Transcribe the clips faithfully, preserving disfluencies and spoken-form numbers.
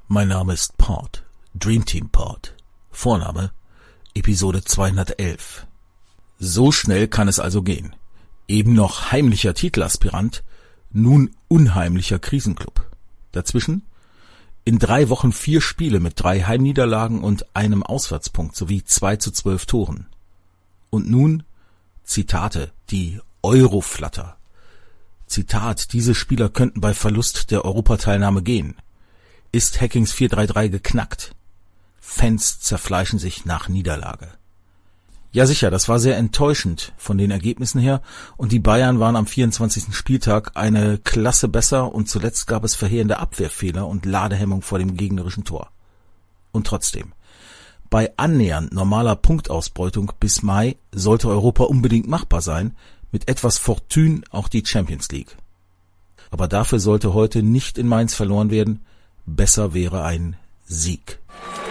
Mein Name ist Pod, Dream Team Pod. Vorname, Episode zweihundertelf. So schnell kann es also gehen. Eben noch heimlicher Titelaspirant, nun unheimlicher Krisenclub. Dazwischen in drei Wochen vier Spiele mit drei Heimniederlagen und einem Auswärtspunkt sowie zwei zu zwölf Toren. Und nun Zitate, die Euroflatter. Zitat, diese Spieler könnten bei Verlust der Europateilnahme gehen. Ist Hackings vier drei drei geknackt? Fans zerfleischen sich nach Niederlage. Ja sicher, das war sehr enttäuschend von den Ergebnissen her und die Bayern waren am vierundzwanzigsten Spieltag eine Klasse besser und zuletzt gab es verheerende Abwehrfehler und Ladehemmung vor dem gegnerischen Tor. Und trotzdem, bei annähernd normaler Punktausbeutung bis Mai sollte Europa unbedingt machbar sein, mit etwas Fortune auch die Champions League. Aber dafür sollte heute nicht in Mainz verloren werden, besser wäre ein Sieg.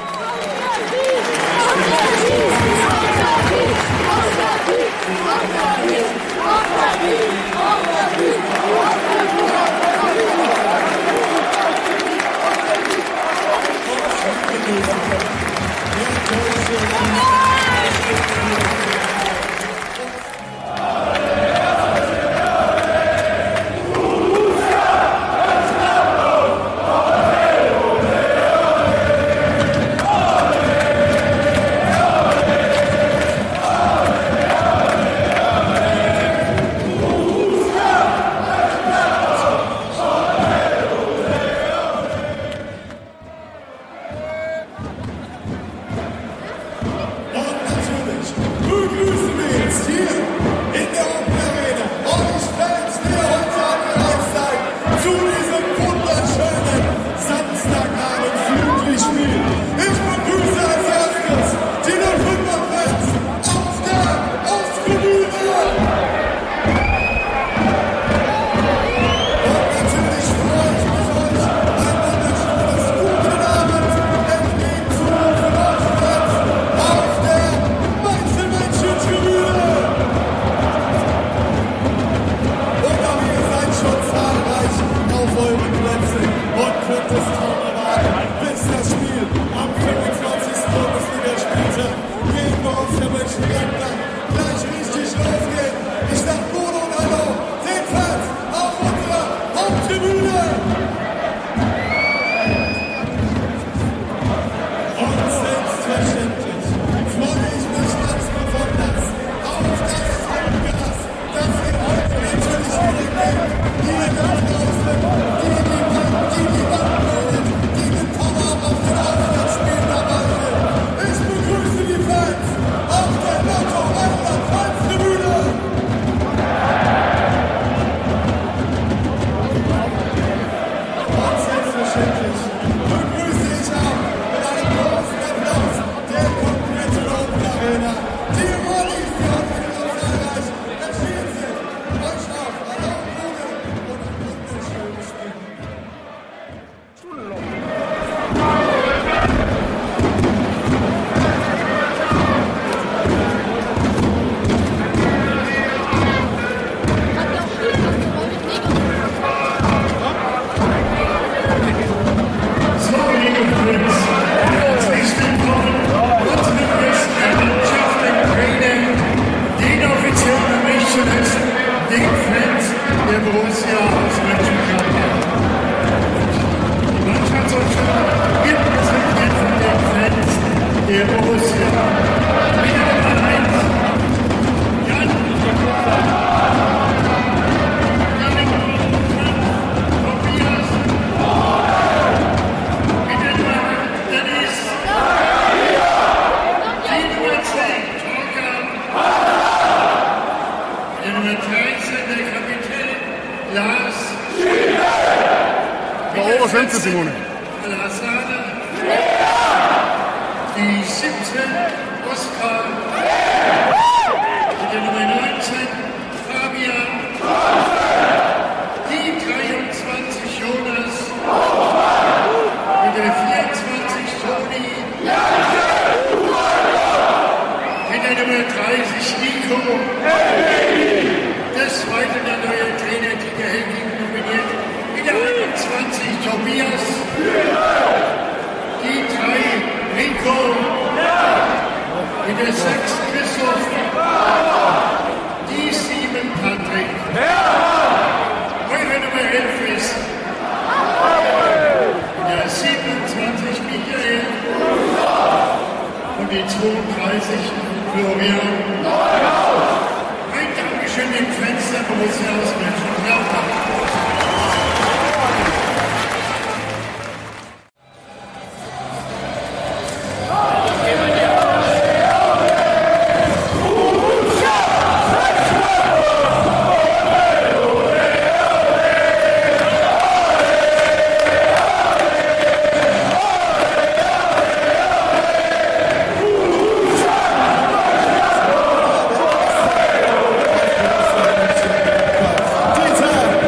Was sind Sie, Simone? Die siebzehn Oskar, mit der Nummer neunzehn Fabian, die dreiundzwanzig Jonas, mit der vierundzwanzig Toni, mit der Nummer dreißig Nico, des Weiteren der neue Trainer Dieter Hecking nominiert, mit der einundzwanzig Tobias, und die zweiunddreißig Florian Neuhaus. Ein Dankeschön den Fans der Borussia aus Mönchengladbach. Dieter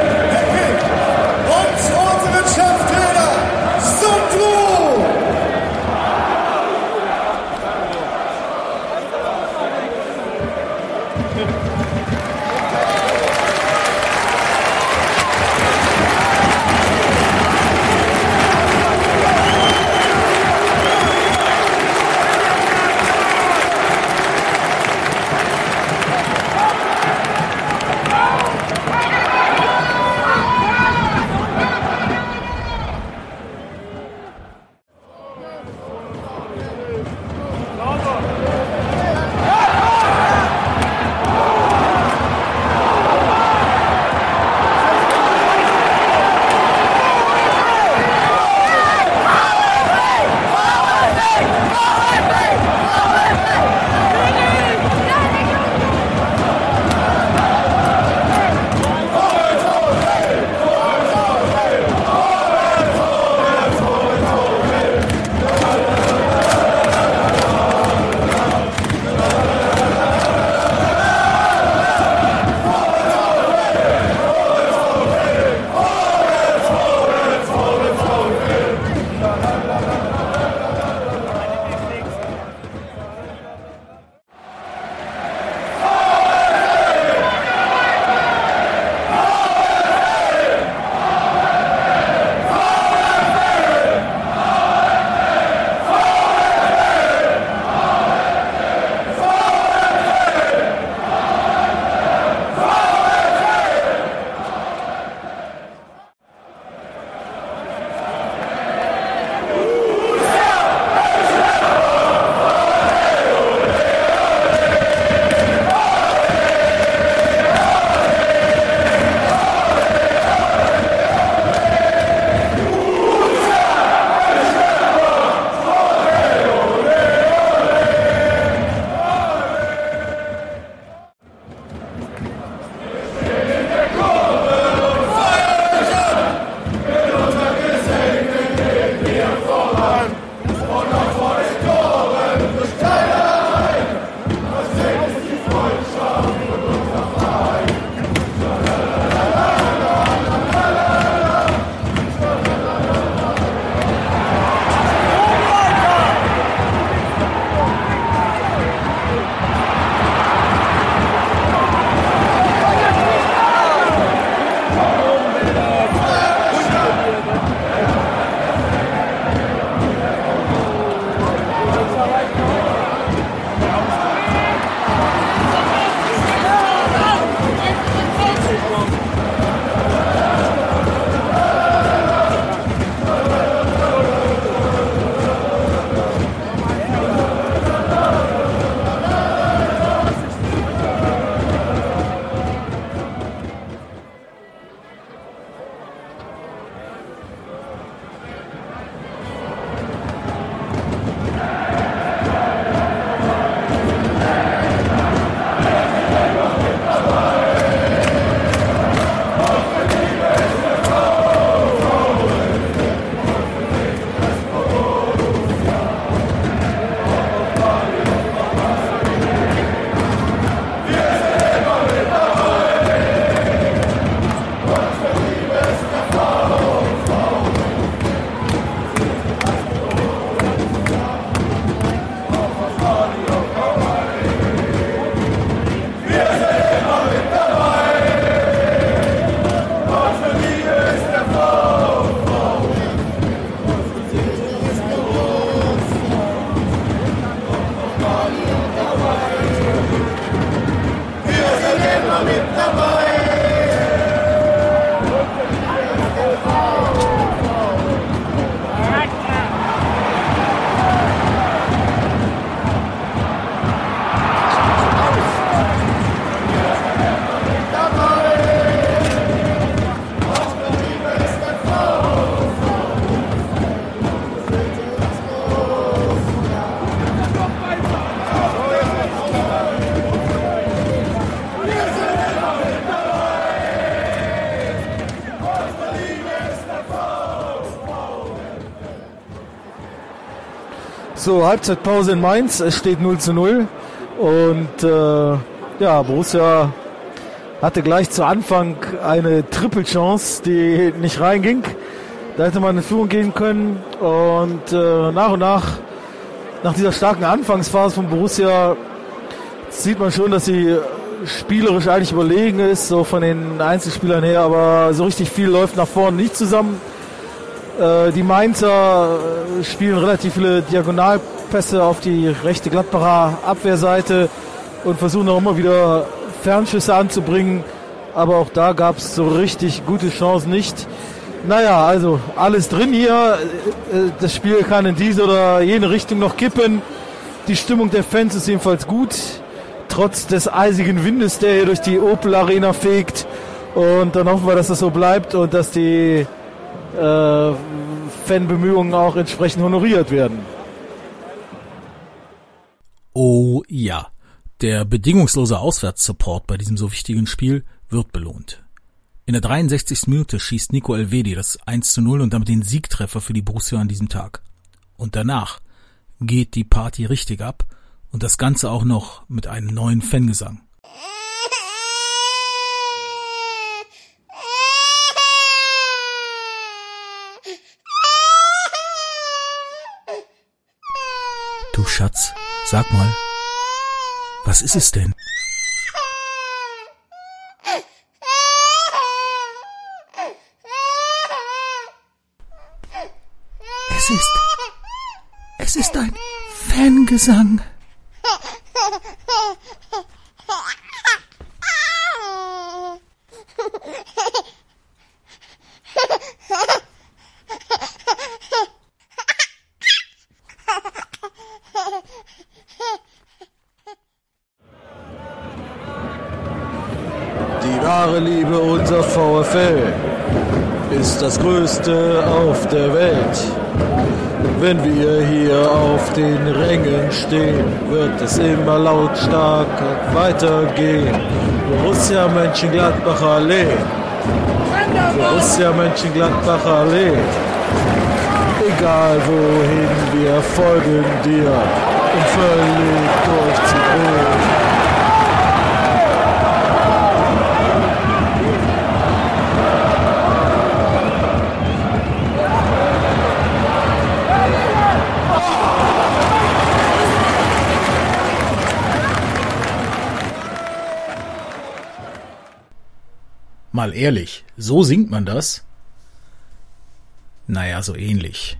So, Halbzeitpause in Mainz, es steht null zu null und äh, ja, Borussia hatte gleich zu Anfang eine Triple-Chance, die nicht reinging. Da hätte man in Führung gehen können und äh, nach und nach, nach dieser starken Anfangsphase von Borussia, sieht man schon, dass sie spielerisch eigentlich überlegen ist, so von den Einzelspielern her, aber so richtig viel läuft nach vorne nicht zusammen. Äh, die Mainzer spielen relativ viele Diagonalpässe auf die rechte Gladbacher Abwehrseite und versuchen auch immer wieder Fernschüsse anzubringen, aber auch da gab es so richtig gute Chancen nicht. Naja, also alles drin hier, das Spiel kann in diese oder jene Richtung noch kippen. Die Stimmung der Fans ist jedenfalls gut, trotz des eisigen Windes, der hier durch die Opel Arena fegt, und dann hoffen wir, dass das so bleibt und dass die äh, Fanbemühungen auch entsprechend honoriert werden. Oh ja. Der bedingungslose Auswärtssupport bei diesem so wichtigen Spiel wird belohnt. In der dreiundsechzigsten Minute schießt Nico Elvedi das eins zu null und damit den Siegtreffer für die Borussia an diesem Tag. Und danach geht die Party richtig ab und das Ganze auch noch mit einem neuen Fangesang. Du Schatz, sag mal, was ist es denn? Es ist, es ist ein Fangesang. Die wahre Liebe, unser VfL, ist das Größte auf der Welt. Wenn wir hier auf den Rängen stehen, wird es immer lautstark weitergehen. Borussia Mönchengladbach Allee. Borussia Mönchengladbach Allee. Egal wohin, wir folgen dir und völlig durchzudrehen. Mal ehrlich, so singt man das? Naja, so ähnlich.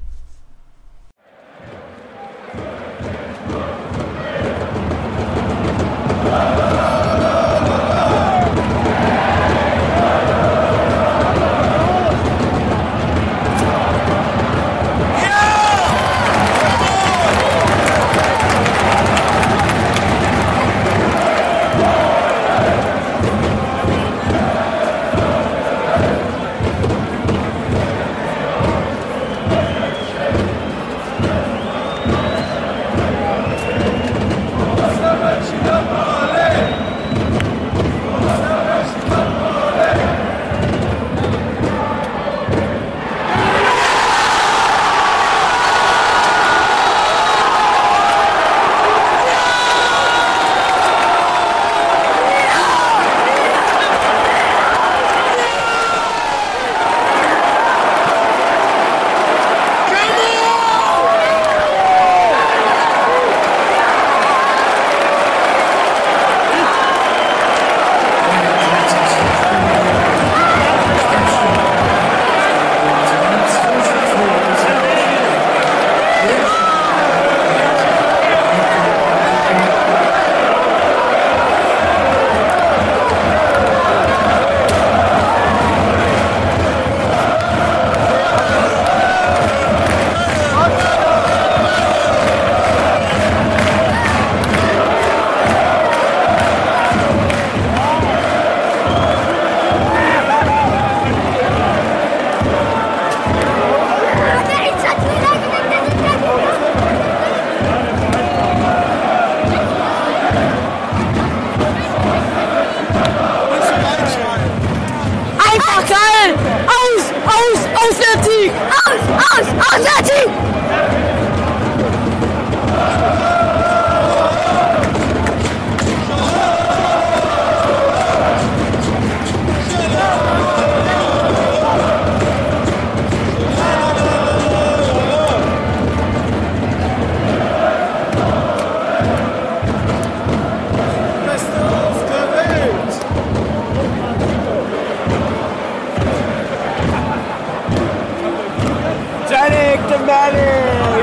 Dominic, Dominic!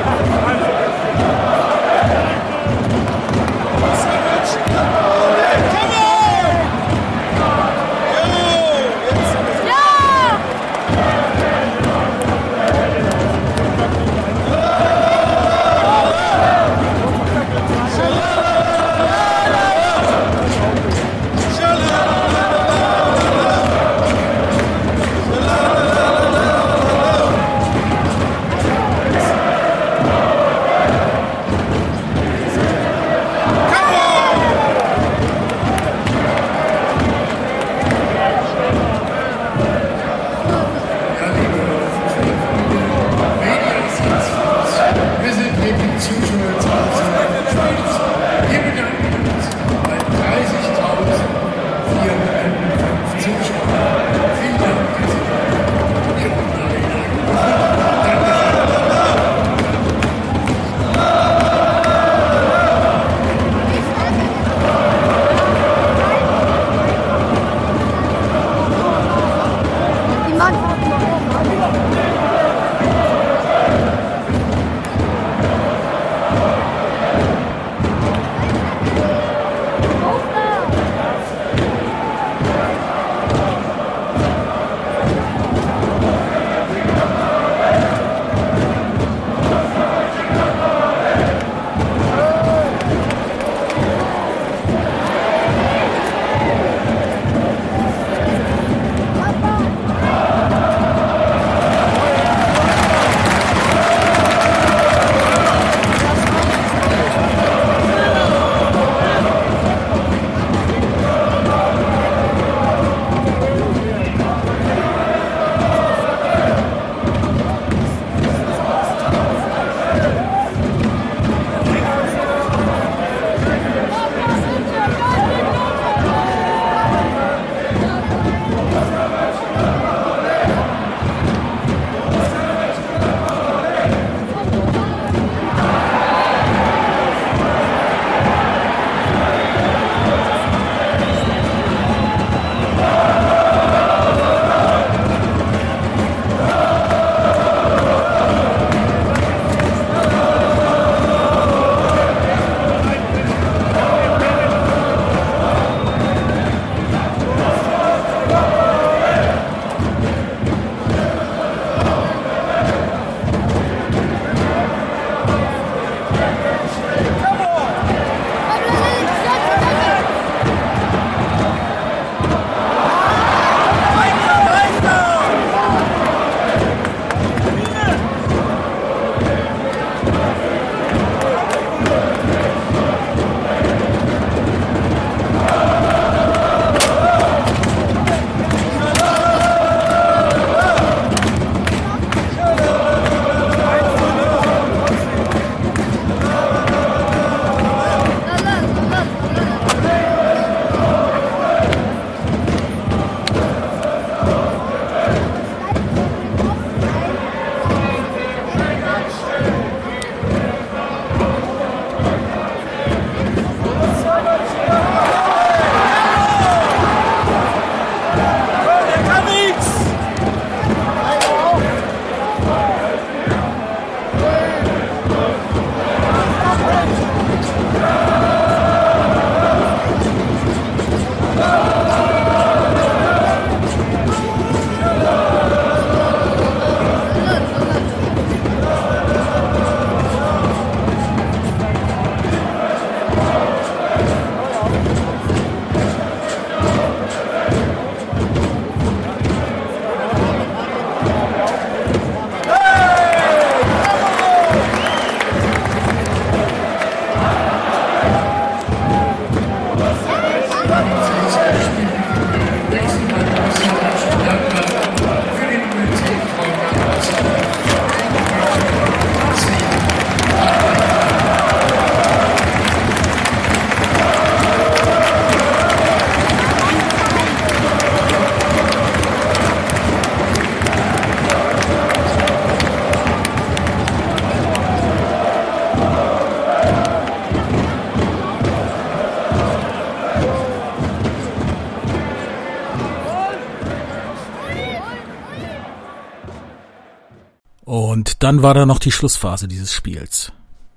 Und dann war da noch die Schlussphase dieses Spiels.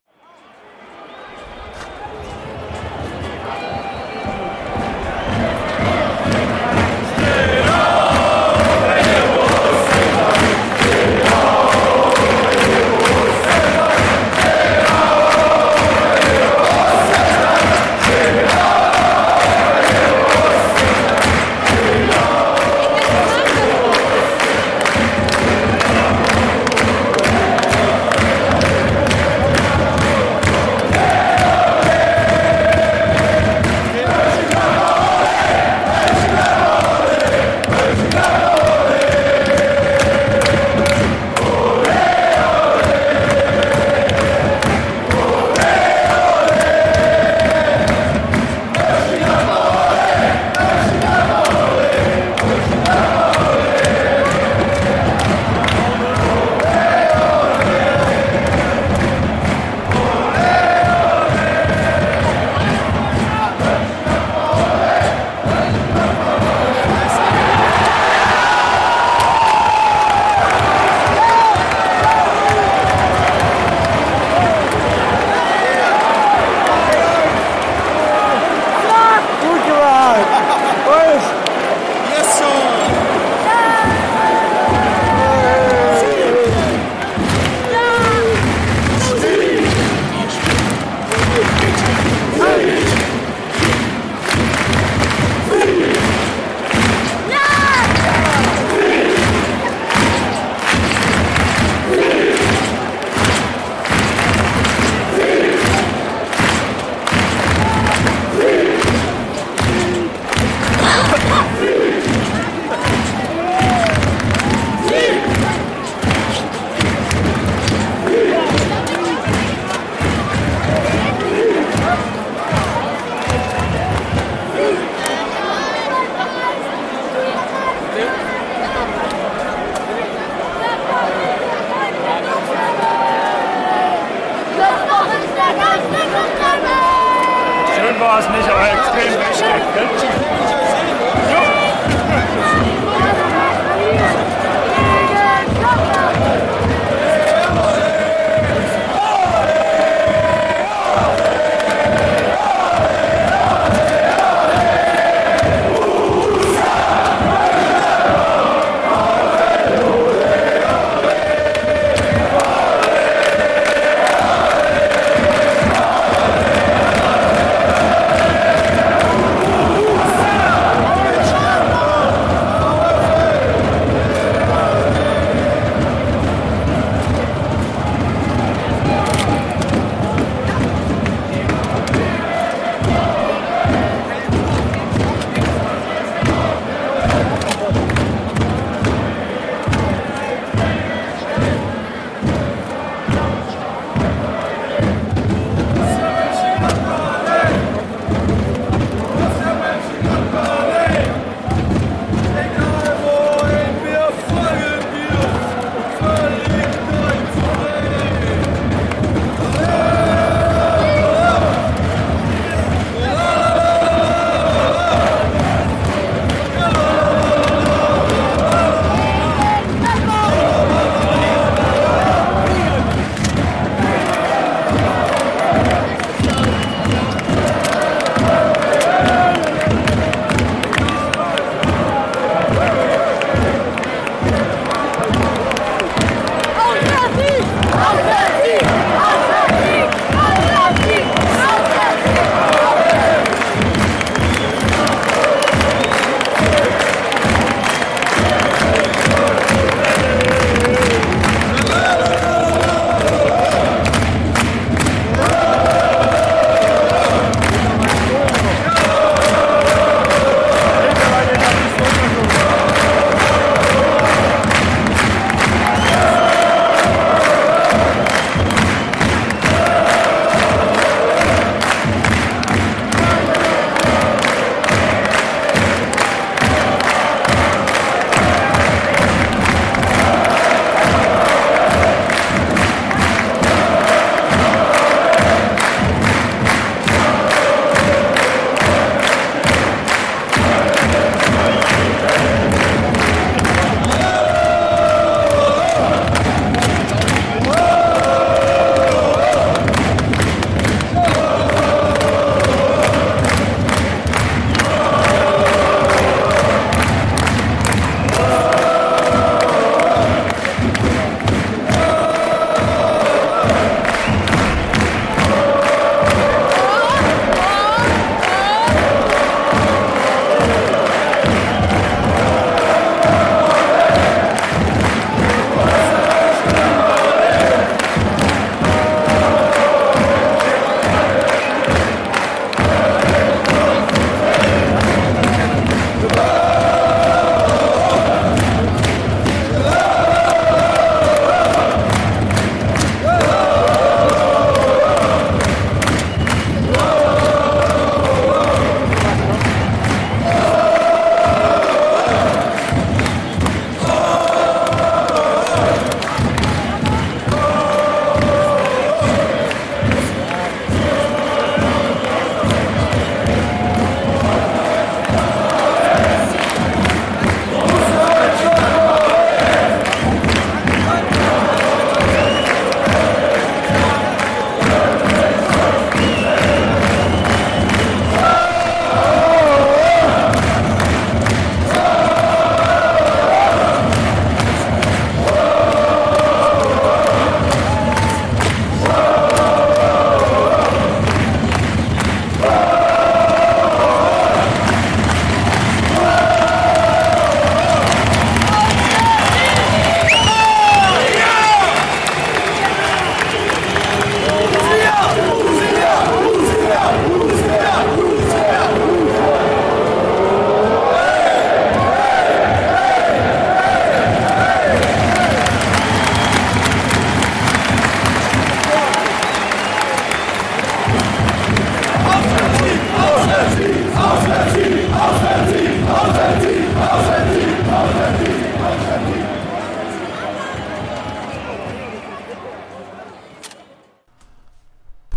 War es nicht, aber extrem wichtig.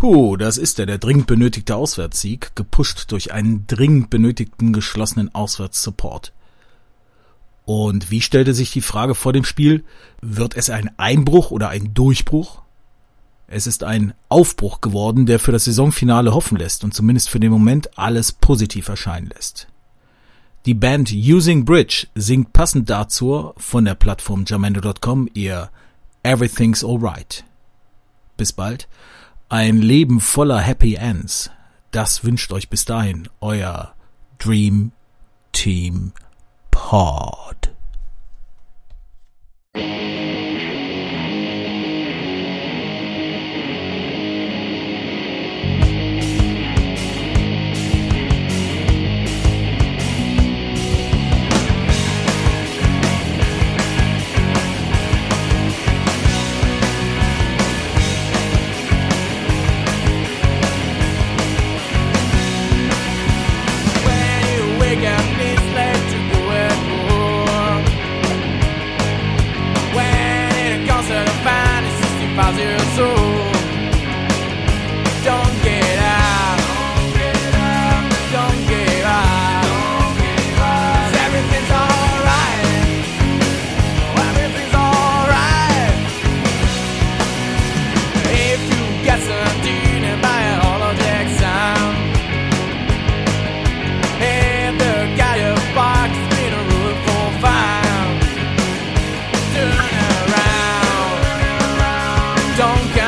Puh, das ist er, der dringend benötigte Auswärtssieg, gepusht durch einen dringend benötigten geschlossenen Auswärtssupport. Und wie stellte sich die Frage vor dem Spiel, wird es ein Einbruch oder ein Durchbruch? Es ist ein Aufbruch geworden, der für das Saisonfinale hoffen lässt und zumindest für den Moment alles positiv erscheinen lässt. Die Band Using Bridge singt passend dazu von der Plattform Jamendo Punkt com ihr Everything's Alright. Bis bald. Ein Leben voller Happy Ends. Das wünscht euch bis dahin euer Dream Team Pod. Don't